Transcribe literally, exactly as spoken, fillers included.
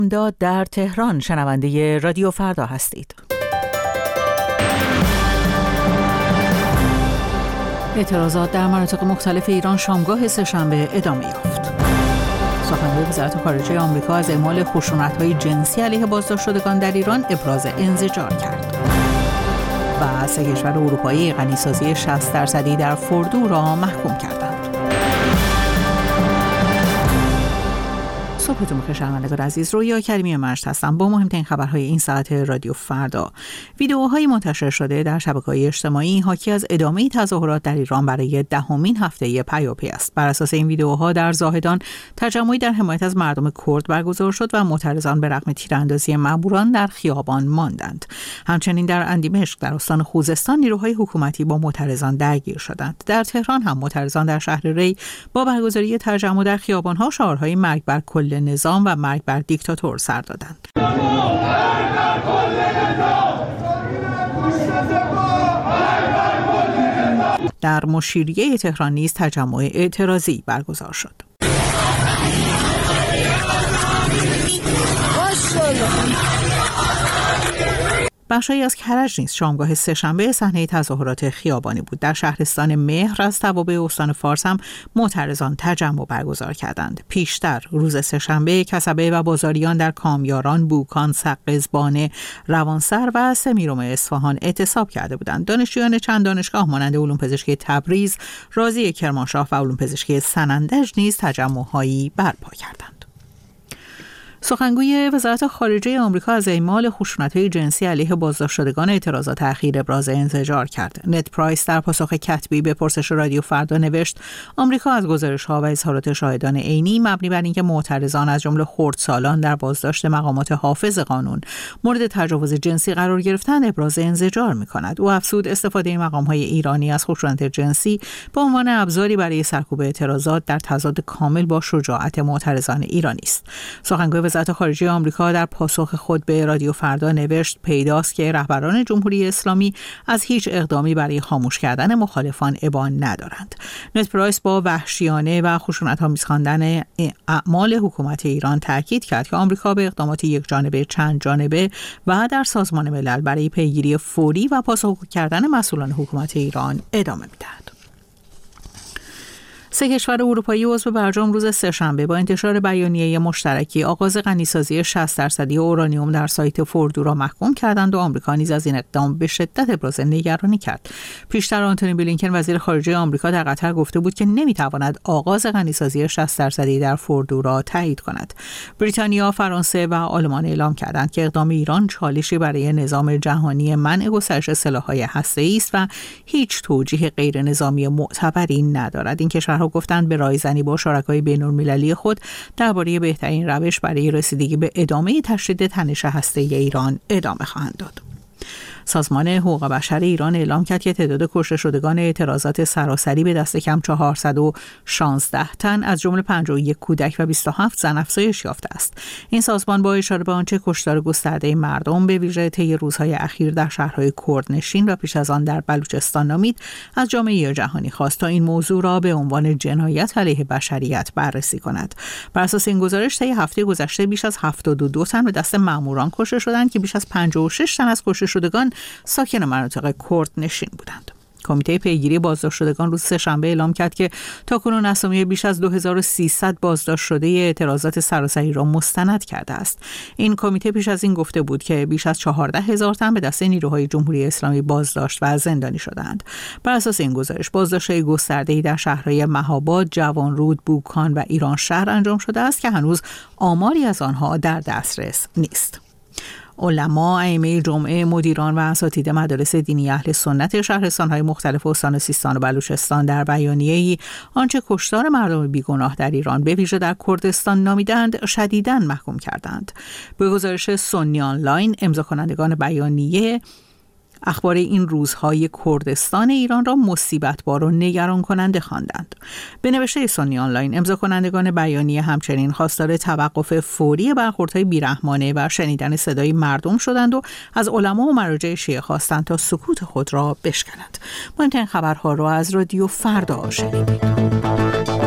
داد در تهران شنونده رادیو فردا هستید. اعتراضات در مناطق مختلف ایران شامگاه سه‌شنبه ادامه یافت. سخنگوی وزارت خارجه آمریکا از اعمال خشونت‌های جنسی علیه بازداشت شدگان در ایران ابراز انزجار کرد. و سه کشور اروپایی غنیسازی شصت درصدی در فوردو را محکوم کردند. صبحتون بخیر شنوندگان عزیز، رویا کریمی مشت هستم با مهمترین خبرهای این ساعت رادیو فردا. ویدئوهایی منتشر شده در شبکه‌های اجتماعی حاکی از ادامه تظاهرات در ایران برای دهمین هفته پیاپی است. بر اساس این ویدئوها در زاهدان تجمعی در حمایت از مردم کرد برگزار شد و معترضان به رغم تیراندازی ماموران در خیابان ماندند. همچنین در اندیمشق در استان خوزستان نیروهای حکومتی با معترضان درگیر شدند. در تهران هم معترضان در شهر ری با برگزاری تجمع در خیابان‌ها شعارهای مرگ بر کل نظام و مرگ بر دیکتاتور سر دادند. در مشیریه تهران نیز تجمع اعتراضی برگزار شد. بخشی از کرج نیز شامگاه سه‌شنبه صحنه تظاهرات خیابانی بود. در شهرستان مهر از توابع استان فارس هم معترضان تجمع برگزار کردند. پیشتر روز سه‌شنبه کسبه و بازاریان در کامیاران، بوکان، سقز، بانه، روانسر و سمیرم اصفهان اعتصاب کرده بودند. دانشجویان چند دانشگاه مانند علوم پزشکی تبریز، رازی کرمانشاه و علوم پزشکی سنندج نیز تجمع‌هایی برپا کردند. سخنگوی وزارت خارجه آمریکا از اعمال خشونت‌های جنسی علیه بازداشت شدگان اعتراضات اخیر ابراز انزجار کرد. نت پرایس در پاسخ کتبی به پرسش رادیو فردا نوشت: آمریکا از گزارش‌ها و اظهارات شاهدان عینی مبنی بر اینکه معترضان از جمله خردسالان در بازداشت مقامات حافظ قانون مورد تجاوز جنسی قرار گرفتند ابراز انزجار می‌کند. او افزود استفاده مقام‌های ایرانی از خشونت جنسی به عنوان ابزاری برای سرکوب اعتراضات در تضاد کامل با شجاعت معترضان ایرانی است. سخنگوی وزارت خارجه آمریکا در پاسخ خود به رادیو فردا نوشت: پیداست که رهبران جمهوری اسلامی از هیچ اقدامی برای خاموش کردن مخالفان ابا ندارند. نت پرایس با وحشیانه و خشونت‌آمیز خواندن اعمال حکومت ایران تاکید کرد که آمریکا به اقدامات یک جانبه، چند جانبه و در سازمان ملل برای پیگیری فوری و پاسخگو کردن مسئولان حکومت ایران ادامه می‌دهد. سه کشور اروپایی عضو برجام روز سه‌شنبه با انتشار بیانیه مشترکی آغاز غنیسازی شصت درصدی اورانیوم در سایت فوردو را محکوم کردند و آمریکا نیز از این اقدام به شدت ابراز نگرانی کرد. پیشتر آنتونی بلینکن وزیر خارجه آمریکا در قطر گفته بود که نمیتواند آغاز غنیسازی شصت درصدی در فوردو را تایید کند. بریتانیا، فرانسه و آلمان اعلام کردند که اقدام ایران چالشی برای نظام جهانی منع گسترش سلاح‌های هسته‌ای است و هیچ توجیه غیر نظامی معتبری ندارد. این کشور گفتند به رایزنی با شرکای بین‌المللی خود درباره بهترین روش برای رسیدگی به ادامه تشدید تنش هسته‌ای ایران ادامه خواهند داد. سازمان حقوق بشر ایران اعلام کرد که تعداد کشته شدگان اعتراضات سراسری به دست کم چهارصد و شانزده تن از جمله پنجاه و یک کودک و بیست و هفت زن افزایش یافته است. این سازمان با اشاره به آنچه کشتار گسترده مردم به ویژه طی روزهای اخیر در شهرهای کردنشین و پیش از آن در بلوچستان نامید، از جامعه جهانی خواست تا این موضوع را به عنوان جنایت علیه بشریت بررسی کند. بر اساس این گزارش طی هفته گذشته بیش از هفتاد و دو تن به دست ماموران کشته شدند که بیش از پنجاه و شش تن از کشته شدگان ساکن مناطق کرد نشین بودند. کمیته پیگیری بازداشت شدگان روز سه‌شنبه اعلام کرد که تاکنون اسامی بیش از دو هزار و سیصد بازداشت شده اعتراضات سراسری را مستند کرده است. این کمیته پیش از این گفته بود که بیش از چهارده هزار تن به دست نیروهای جمهوری اسلامی بازداشت و زندانی شدند. بر اساس این گزارش بازداشت‌های گسترده‌ای در شهرهای مهاباد، جوانرود، بوکان و ایران شهر انجام شده است که هنوز آماری از آنها در دسترس نیست. علما، ائمه جمعه، مدیران و اساتید مدارس دینی اهل سنت شهرستان‌های مختلف استان سیستان و بلوچستان در بیانیه‌ای آنچه کشتار مردم بیگناه در ایران به ویژه در کردستان نامیدند شدیداً محکوم کردند. به گزارش سنی آنلاین، امضا کنندگان بیانیه اخبار این روزهای کردستان ایران را مصیبت‌بار و نگران کننده خواندند. به نوشته سنی آنلاین، امضا کنندگان بیانیه همچنین خواستار توقف فوری برخوردهای بیرحمانه و شنیدن صدای مردم شدند و از علما و مراجع شیعه خواستند تا سکوت خود را بشکنند. مهمترین خبرها را از رادیو فردا شنیدید.